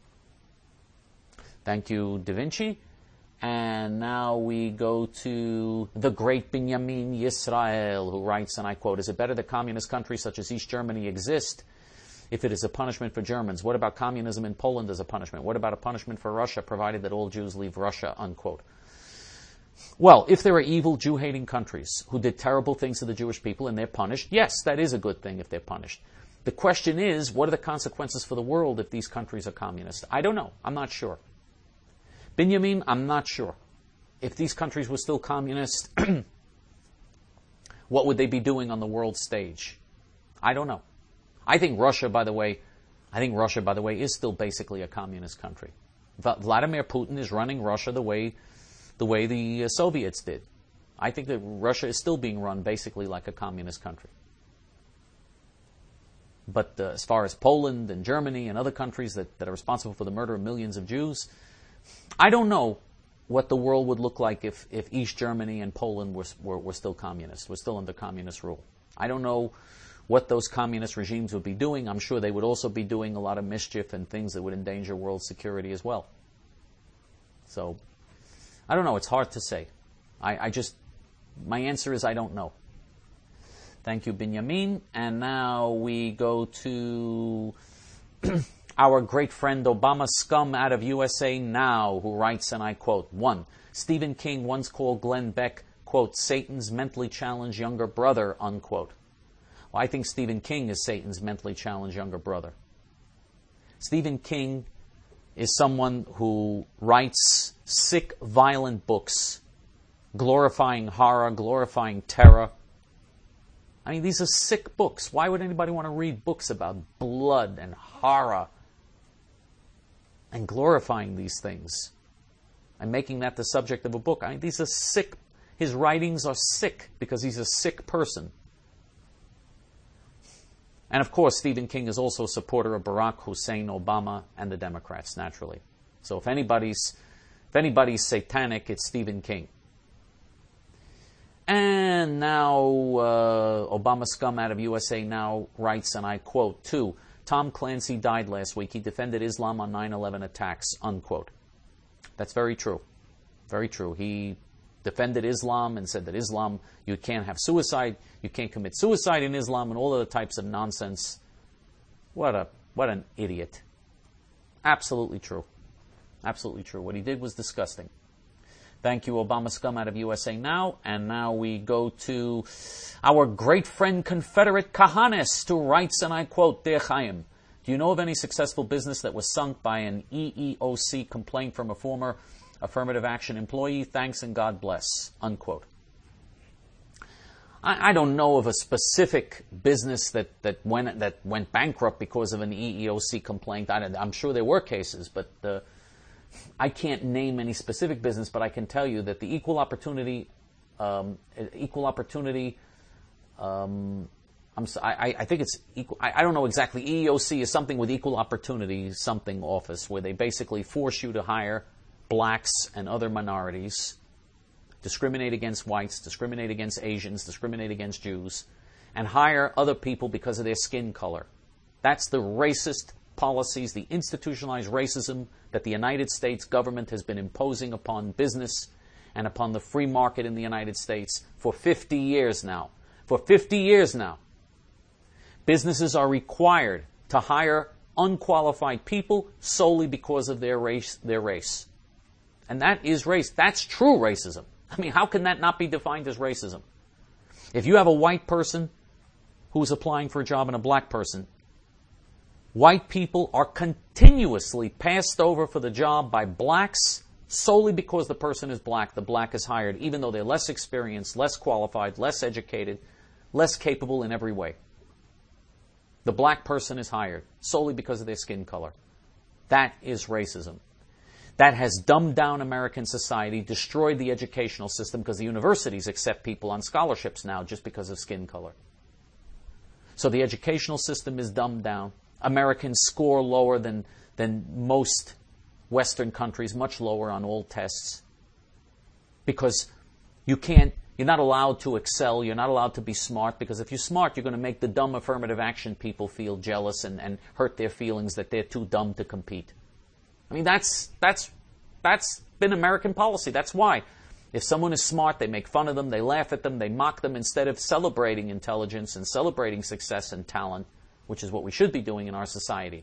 Thank you, Da Vinci. And now we go to the great Binyamin Yisrael, who writes, and I quote, is it better that communist countries such as East Germany exist if it is a punishment for Germans? What about communism in Poland as a punishment? What about a punishment for Russia, provided that all Jews leave Russia? Unquote. Well, if there are evil Jew-hating countries who did terrible things to the Jewish people and they're punished, yes, that is a good thing if they're punished. The question is, what are the consequences for the world if these countries are communist? I don't know. I'm not sure. Binyamin, I'm not sure. If these countries were still communist, what would they be doing on the world stage? I don't know. I think Russia, by the way, is still basically a communist country. Vladimir Putin is running Russia the way the Soviets did. I think that Russia is still being run basically like a communist country. But as far as Poland and Germany and other countries that are responsible for the murder of millions of Jews, I don't know what the world would look like if East Germany and Poland were still communist, were still under communist rule. I don't know what those communist regimes would be doing. I'm sure they would also be doing a lot of mischief and things that would endanger world security as well. So, I don't know. It's hard to say. My answer is I don't know. Thank you, Binyamin. And now we go to our great friend Obama Scum out of USA Now, who writes, and I quote, 1. Stephen King once called Glenn Beck, quote, Satan's mentally challenged younger brother, unquote. Well, I think Stephen King is Satan's mentally challenged younger brother. Stephen King is someone who writes sick, violent books, glorifying horror, glorifying terror. I mean, these are sick books. Why would anybody want to read books about blood and horror and glorifying these things and making that the subject of a book? I mean, these are sick. His writings are sick because he's a sick person. And of course, Stephen King is also a supporter of Barack Hussein Obama and the Democrats, naturally. So if anybody's satanic, it's Stephen King. And now Obama Scum out of USA Now writes, and I quote, 2. Tom Clancy died last week. He defended Islam on 9/11 attacks, unquote. That's very true. Very true. He defended Islam and said that Islam, you can't have suicide, you can't commit suicide in Islam, and all other types of nonsense. What an idiot. Absolutely true. Absolutely true. What he did was disgusting. Thank you, Obama Scum out of USA Now. And now we go to our great friend Confederate Kahanist, who writes, and I quote, Dear Chaim, do you know of any successful business that was sunk by an EEOC complaint from a former affirmative action employee? Thanks and God bless, unquote. I don't know of a specific business that went bankrupt because of an EEOC complaint. I'm sure there were cases, but I can't name any specific business, but I can tell you that the equal opportunity, I think it's equal. I don't know exactly. EEOC is something with equal opportunity, something office, where they basically force you to hire blacks and other minorities, discriminate against whites, discriminate against Asians, discriminate against Jews, and hire other people because of their skin color. That's the racist policies, the institutionalized racism that the United States government has been imposing upon business and upon the free market in the United States for 50 years now. For 50 years now, businesses are required to hire unqualified people solely because of their race. And that is race. That's true racism. I mean, how can that not be defined as racism? If you have a white person who is applying for a job and a black person, white people are continuously passed over for the job by blacks solely because the person is black. The black is hired, even though they're less experienced, less qualified, less educated, less capable in every way. The black person is hired solely because of their skin color. That is racism. That has dumbed down American society, destroyed the educational system because the universities accept people on scholarships now just because of skin color. So the educational system is dumbed down. Americans score lower than most Western countries, much lower on all tests. Because you're not allowed to excel, you're not allowed to be smart, because if you're smart, you're going to make the dumb affirmative action people feel jealous and hurt their feelings that they're too dumb to compete. I mean, that's been American policy. That's why. If someone is smart, they make fun of them, they laugh at them, they mock them, instead of celebrating intelligence and celebrating success and talent, which is what we should be doing in our society.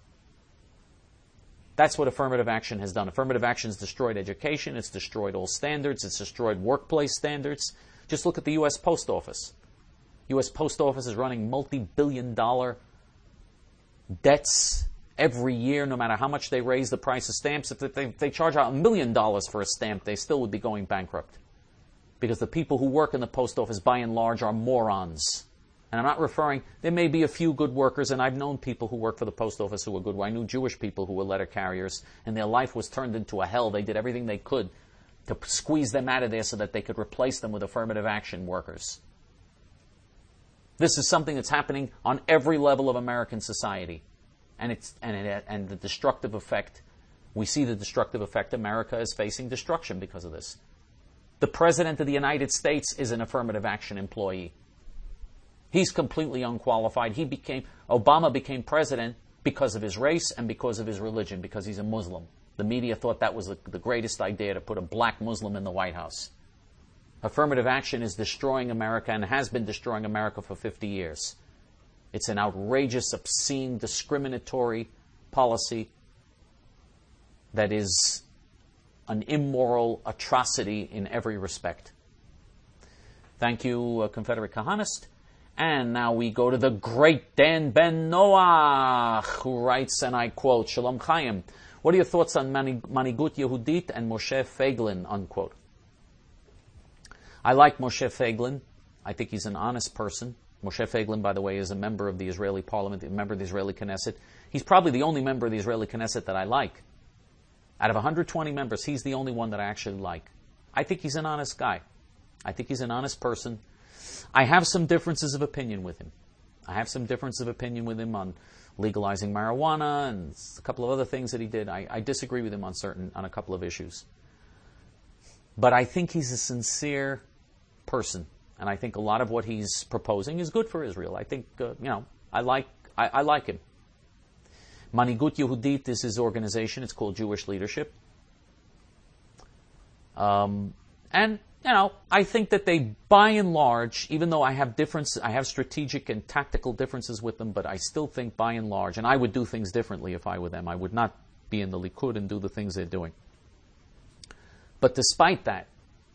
That's what affirmative action has done. Affirmative action has destroyed education, it's destroyed all standards, it's destroyed workplace standards. Just look at the U.S. Post Office. U.S. Post Office is running multi-billion-dollar debts every year, no matter how much they raise the price of stamps. If they charge out $1 million for a stamp, they still would be going bankrupt. Because the people who work in the post office, by and large, are morons. And I'm not referring, there may be a few good workers, and I've known people who work for the post office who were good. I knew Jewish people who were letter carriers, and their life was turned into a hell. They did everything they could to squeeze them out of there so that they could replace them with affirmative action workers. This is something that's happening on every level of American society. And the destructive effect, we see the destructive effect. America is facing destruction because of this. The President of the United States is an affirmative action employee. He's completely unqualified. Obama became president because of his race and because of his religion, because he's a Muslim. The media thought that was the greatest idea, to put a black Muslim in the White House. Affirmative action is destroying America and has been destroying America for 50 years. It's an outrageous, obscene, discriminatory policy that is an immoral atrocity in every respect. Thank you, Confederate Kahanist. And now we go to the great Dan Ben Noach, who writes, and I quote, Shalom Chaim, what are your thoughts on Manigut Yehudit and Moshe Feiglin, unquote. I like Moshe Feiglin. I think he's an honest person. Moshe Feiglin, by the way, is a member of the Israeli parliament, a member of the Israeli Knesset. He's probably the only member of the Israeli Knesset that I like. Out of 120 members, he's the only one that I actually like. I think he's an honest guy. I think he's an honest person. I have some differences of opinion with him. I have some differences of opinion with him on legalizing marijuana and a couple of other things that he did. I disagree with him on a couple of issues. But I think he's a sincere person. And I think a lot of what he's proposing is good for Israel. I think, I like him. Manigut Yehudit is his organization. It's called Jewish Leadership. I think that they, by and large, even though I have strategic and tactical differences with them, but I still think, by and large, and I would do things differently if I were them. I would not be in the Likud and do the things they're doing. But despite that,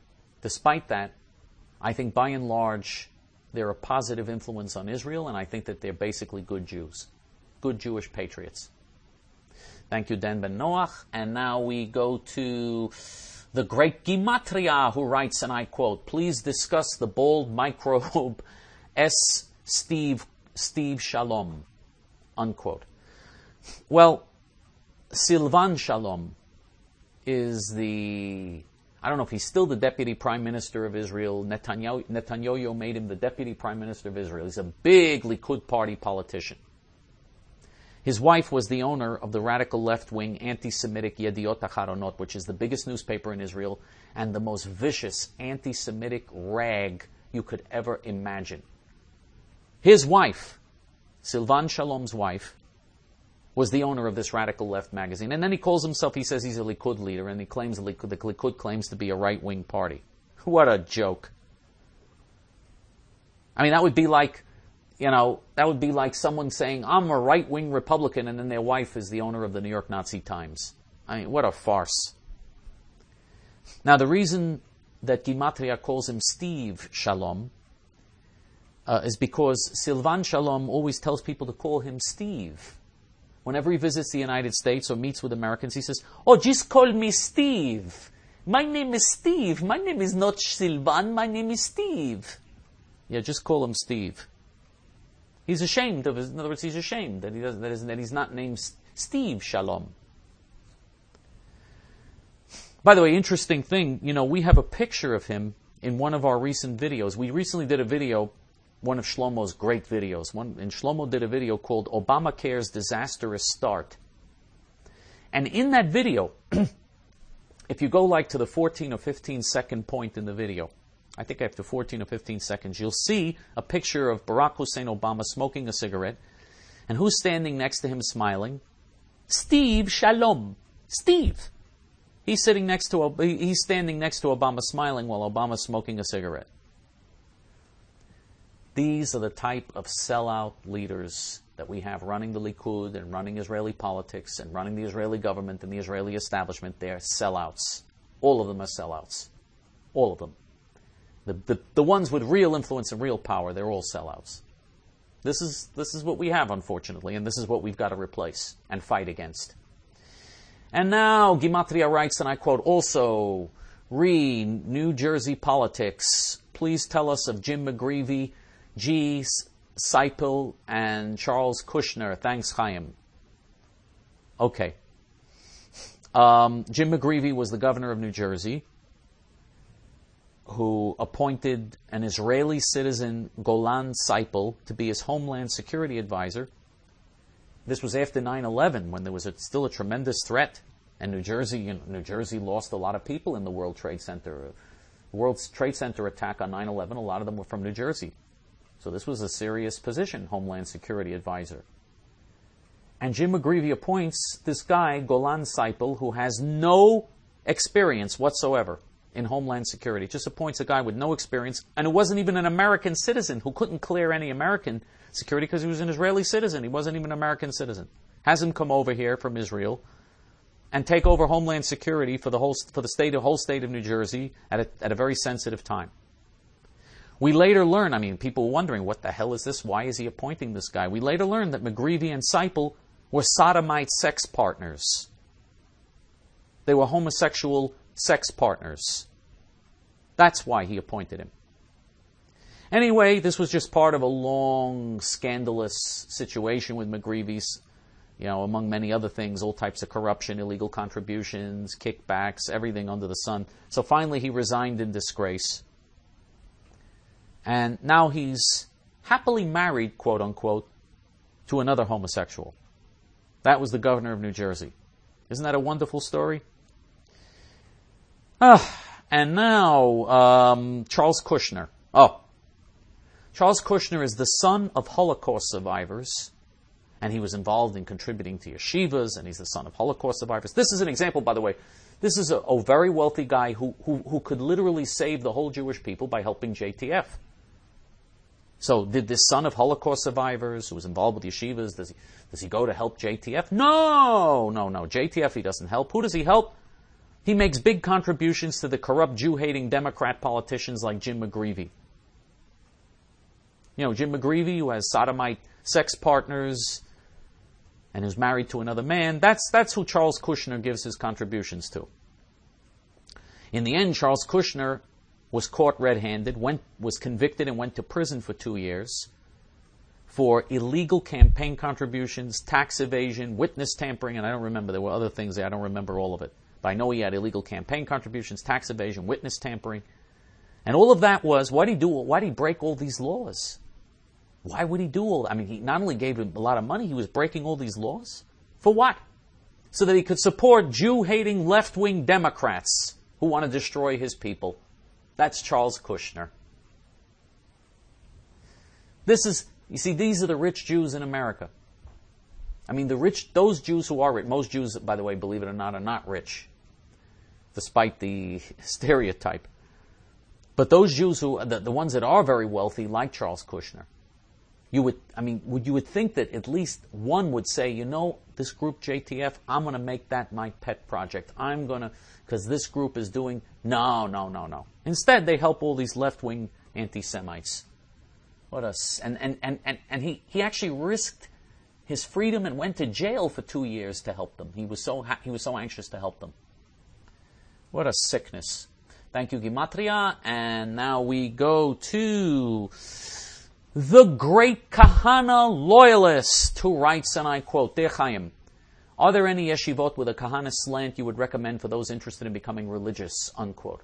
I think, by and large, they're a positive influence on Israel, and I think that they're basically good Jews, good Jewish patriots. Thank you, Dan Ben Noach. And now we go to the great Gimatria, who writes, and I quote, please discuss the bald microbe S. Steve Shalom, unquote. Well, Silvan Shalom is I don't know if he's still the deputy prime minister of Israel. Netanyahu made him the deputy prime minister of Israel. He's a big Likud party politician. His wife was the owner of the radical left-wing anti-Semitic Yediot Aharonot, which is the biggest newspaper in Israel and the most vicious anti-Semitic rag you could ever imagine. His wife, Silvan Shalom's wife, was the owner of this radical left magazine. And then he calls himself, he says he's a Likud leader, and he claims the Likud claims to be a right-wing party. What a joke. I mean, that would be like, someone saying, I'm a right-wing Republican, and then their wife is the owner of the New York Nazi Times. I mean, what a farce. Now, the reason that Gematria calls him Steve Shalom is because Silvan Shalom always tells people to call him Steve. Whenever he visits the United States or meets with Americans, he says, oh, just call me Steve. My name is Steve. My name is not Silvan. My name is Steve. Yeah, just call him Steve. He's ashamed of his, in other words, he's ashamed that he's not named Steve Shalom. By the way, interesting thing, we have a picture of him in one of our recent videos. We recently did a video, one of Shlomo's great videos. And Shlomo did a video called Obamacare's Disastrous Start. And in that video, if you go to the 14 or 15 second point in the video, I think after 14 or 15 seconds, you'll see a picture of Barack Hussein Obama smoking a cigarette. And who's standing next to him smiling? Steve Shalom. Steve. He's standing next to Obama smiling while Obama's smoking a cigarette. These are the type of sellout leaders that we have running the Likud and running Israeli politics and running the Israeli government and the Israeli establishment. They're sellouts. All of them are sellouts. All of them. The ones with real influence and real power, they're all sellouts. This is what we have, unfortunately, and this is what we've got to replace and fight against. And now Gematria writes, and I quote, also, New Jersey politics. Please tell us of Jim McGreevey, G. Seipel, and Charles Kushner. Thanks, Chaim. Okay. Jim McGreevey was the governor of New Jersey, who appointed an Israeli citizen, Golan Seipel, to be his Homeland Security advisor. This was after 9/11, when there was still a tremendous threat, and New Jersey lost a lot of people in the World Trade Center. The World Trade Center attack on 9/11, a lot of them were from New Jersey. So this was a serious position, Homeland Security advisor. And Jim McGreevey appoints this guy, Golan Seipel, who has no experience whatsoever in Homeland Security. Just appoints a guy with no experience, and who wasn't even an American citizen, who couldn't clear any American security because he was an Israeli citizen. He wasn't even an American citizen. Has him come over here from Israel and take over Homeland Security for the whole state of New Jersey at a very sensitive time. We later learn, people were wondering, what the hell is this? Why is he appointing this guy? We later learned that McGreevey and Seipel were sodomite sex partners. They were homosexual sex partners. That's why he appointed him. Anyway, this was just part of a long, scandalous situation with McGreevey's, among many other things, all types of corruption, illegal contributions, kickbacks, everything under the sun. So finally he resigned in disgrace. And now he's happily married, quote unquote, to another homosexual. That was the governor of New Jersey. Isn't that a wonderful story? And now, Charles Kushner. Charles Kushner is the son of Holocaust survivors, and he was involved in contributing to yeshivas, and he's the son of Holocaust survivors. This is an example, by the way. This is a very wealthy guy who could literally save the whole Jewish people by helping JTF. So did this son of Holocaust survivors who was involved with yeshivas, does he go to help JTF? No. JTF he doesn't help. Who does he help? He makes big contributions to the corrupt Jew-hating Democrat politicians like Jim McGreevey. Jim McGreevey, who has sodomite sex partners and who's married to another man, that's who Charles Kushner gives his contributions to. In the end, Charles Kushner was caught red-handed, was convicted and went to prison for 2 years for illegal campaign contributions, tax evasion, witness tampering, and I don't remember, there were other things there, I don't remember all of it. But I know he had illegal campaign contributions, tax evasion, witness tampering. And all of that was, why did he break all these laws? Why would he do all that? He not only gave him a lot of money, he was breaking all these laws. For what? So that he could support Jew-hating left-wing Democrats who want to destroy his people. That's Charles Kushner. These are the rich Jews in America. I mean, the rich, those Jews who are rich, most Jews, by the way, believe it or not, are not rich, despite the stereotype. But those Jews who, the ones that are very wealthy, like Charles Kushner, you would think that at least one would say, you know, this group JTF, I'm going to make that my pet project. I'm going to, because this group is doing, no. Instead, they help all these left-wing anti-Semites. And he actually risked his freedom and went to jail for 2 years to help them. He was so anxious to help them. What a sickness. Thank you, Gematria. And now we go to the great Kahana loyalist who writes, and I quote, Dear Chaim, are there any yeshivot with a Kahana slant you would recommend for those interested in becoming religious, unquote?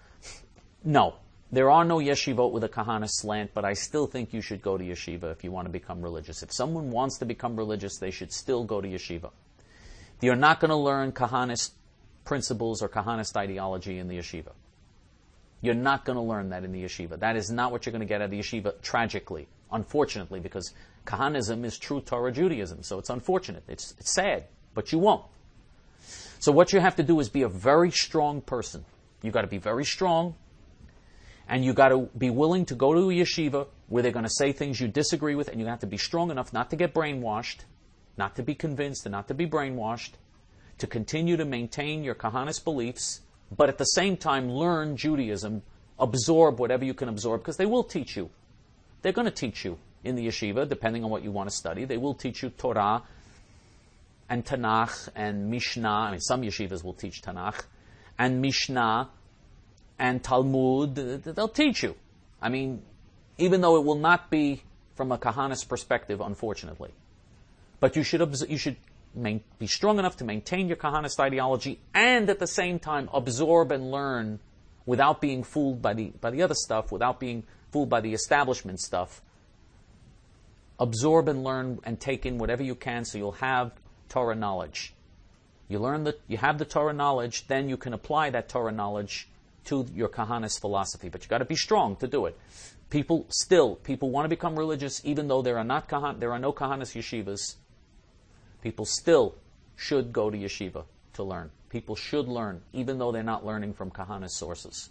No. There are no yeshivot with a Kahana slant, but I still think you should go to yeshiva if you want to become religious. If someone wants to become religious, they should still go to yeshiva. You're not going to learn Kahanist principles or Kahanist ideology in the yeshiva. You're not going to learn that in the yeshiva. That is not what you're going to get at the yeshiva, tragically, unfortunately, because Kahanism is true Torah Judaism, so it's unfortunate. It's sad, but you won't. So what you have to do is be a very strong person. You've got to be very strong, and you've got to be willing to go to a yeshiva where they're going to say things you disagree with, and you have to be strong enough not to get brainwashed, not to be convinced and not to be brainwashed, to continue to maintain your Kahanist beliefs, but at the same time learn Judaism, absorb whatever you can absorb, because they will teach you. They're going to teach you in the yeshiva, depending on what you want to study. They will teach you Torah and Tanakh and Mishnah. I mean, some yeshivas will teach Tanakh and Mishnah and Talmud. They'll teach you. I mean, even though it will not be from a Kahanist perspective, unfortunately. But you should be strong enough to maintain your Kahanist ideology and at the same time absorb and learn without being fooled by the other stuff, without being fooled by the establishment stuff. Absorb and learn and take in whatever you can so you'll have Torah knowledge. You have the Torah knowledge, then you can apply that Torah knowledge to your Kahanist philosophy. But you've got to be strong to do it. People want to become religious even though there are no Kahanist yeshivas. People still should go to yeshiva to learn. People should learn, even though they're not learning from Kahanist sources.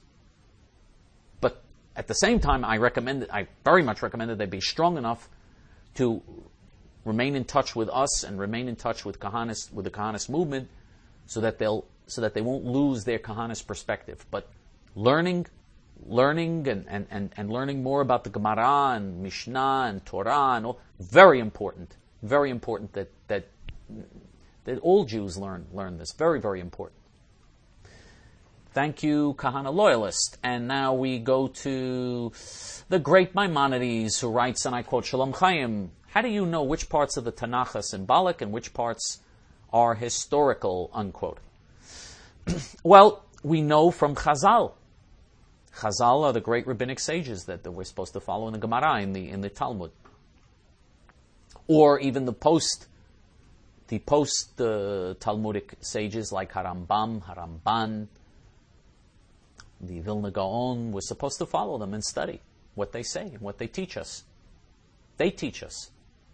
But at the same time, I very much recommend that they be strong enough to remain in touch with us and remain in touch with the Kahanist movement, so that they won't lose their Kahanist perspective. But learning and learning more about the Gemara and Mishnah and Torah and all, very important that all Jews learn this. Very, very important. Thank you, Kahana Loyalist. And now we go to the great Maimonides, who writes, and I quote, Shalom Chaim, how do you know which parts of the Tanakh are symbolic and which parts are historical, unquote? Well, we know from Chazal. Chazal are the great rabbinic sages that we're supposed to follow in the Gemara, in the Talmud. Or even the post Talmudic sages like Harambam, Haramban, the Vilna Gaon. We're supposed to follow them and study what they say and what they teach us. They teach us.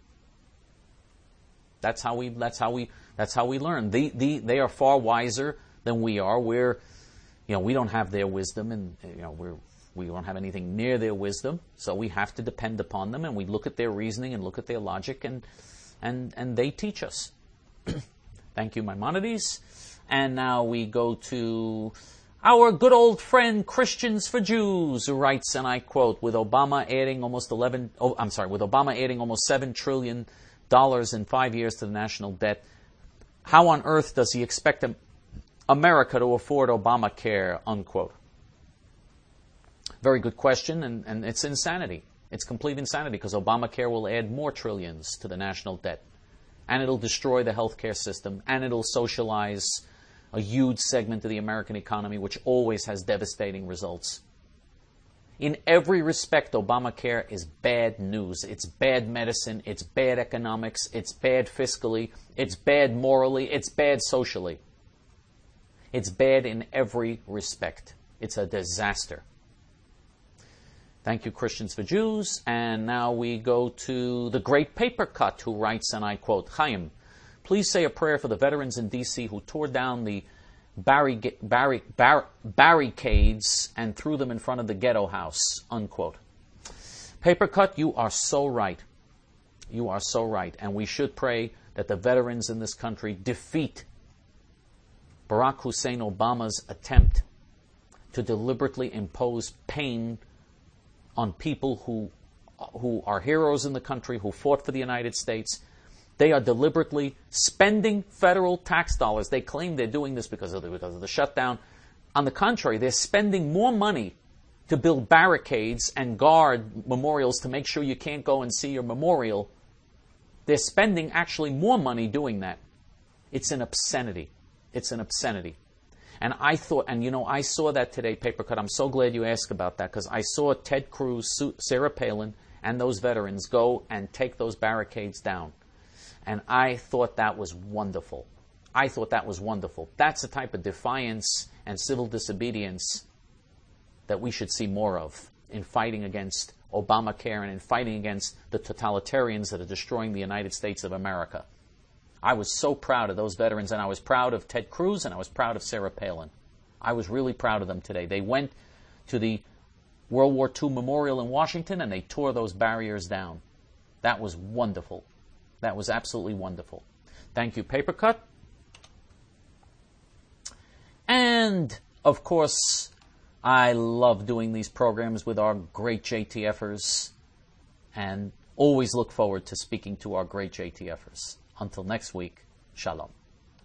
That's how we learn. They are far wiser than we are. We don't have their wisdom, and we don't have anything near their wisdom. So we have to depend upon them, and we look at their reasoning and look at their logic, and they teach us. Thank you, Maimonides. And now we go to our good old friend Christians for Jews, who writes, and I quote, with Obama adding almost $7 trillion in 5 years to the national debt, how on earth does he expect America to afford Obamacare, unquote? Very good question, and it's insanity. It's complete insanity, because Obamacare will add more trillions to the national debt. And it'll destroy the healthcare system, and it'll socialize a huge segment of the American economy, which always has devastating results. In every respect, Obamacare is bad news. It's bad medicine, it's bad economics, it's bad fiscally, it's bad morally, it's bad socially. It's bad in every respect. It's a disaster. Thank you, Christians for Jews. And now we go to the great paper cut, who writes, and I quote, Chaim, Please say a prayer for the veterans in D.C. who tore down the barricades and threw them in front of the ghetto house, unquote. Papercut, you are so right. You are so right. And we should pray that the veterans in this country defeat Barack Hussein Obama's attempt to deliberately impose pain on people who are heroes in the country, who fought for the United States. They are deliberately spending federal tax dollars. They claim they're doing this because of the shutdown. On the contrary, they're spending more money to build barricades and guard memorials to make sure you can't go and see your memorial. They're spending actually more money doing that. It's an obscenity. It's an obscenity. And I thought, and I saw that today, Papercut. I'm so glad you asked about that, because I saw Ted Cruz, Sarah Palin, and those veterans go and take those barricades down. And I thought that was wonderful. I thought that was wonderful. That's the type of defiance and civil disobedience that we should see more of in fighting against Obamacare and in fighting against the totalitarians that are destroying the United States of America. I was so proud of those veterans, and I was proud of Ted Cruz, and I was proud of Sarah Palin. I was really proud of them today. They went to the World War II Memorial in Washington, and they tore those barriers down. That was wonderful. That was absolutely wonderful. Thank you, Papercut. And, of course, I love doing these programs with our great JTFers, and always look forward to speaking to our great JTFers. Until next week, Shalom.